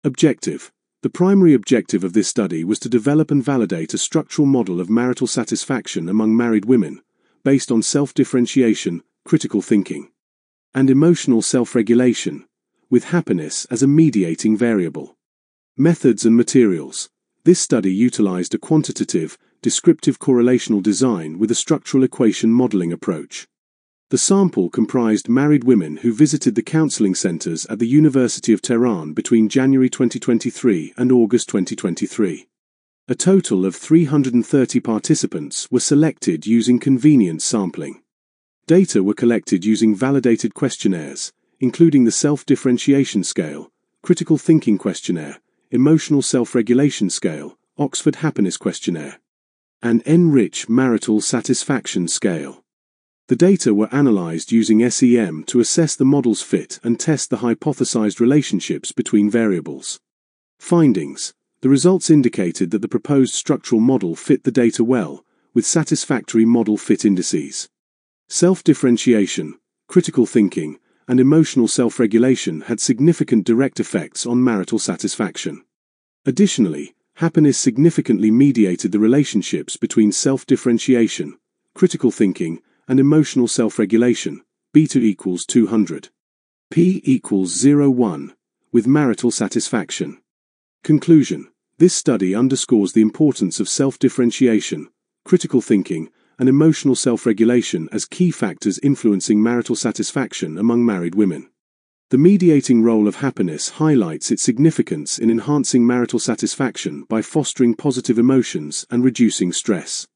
Objective. The primary objective of this study was to develop and validate a structural model of marital satisfaction among married women, based on self-differentiation, critical thinking, and emotional self-regulation, with happiness as a mediating variable. Methods and materials. This study utilized a quantitative, descriptive correlational design with a structural equation modeling approach. The sample comprised married women who visited the counseling centers at the University of Tehran between January 2023 and August 2023. A total of 330 participants were selected using convenience sampling. Data were collected using validated questionnaires, including the Self-Differentiation Scale, Critical Thinking Questionnaire, Emotional Self-Regulation Scale, Oxford Happiness Questionnaire, and Enrich Marital Satisfaction Scale. The data were analyzed using SEM to assess the model's fit and test the hypothesized relationships between variables. Findings. The results indicated that the proposed structural model fit the data well, with satisfactory model fit indices. Self-differentiation, critical thinking, and emotional self-regulation had significant direct effects on marital satisfaction. Additionally, happiness significantly mediated the relationships between self-differentiation, critical thinking, and emotional self-regulation, beta equals 200. P equals 0.1, with marital satisfaction. Conclusion. This study underscores the importance of self-differentiation, critical thinking, and emotional self-regulation as key factors influencing marital satisfaction among married women. The mediating role of happiness highlights its significance in enhancing marital satisfaction by fostering positive emotions and reducing stress.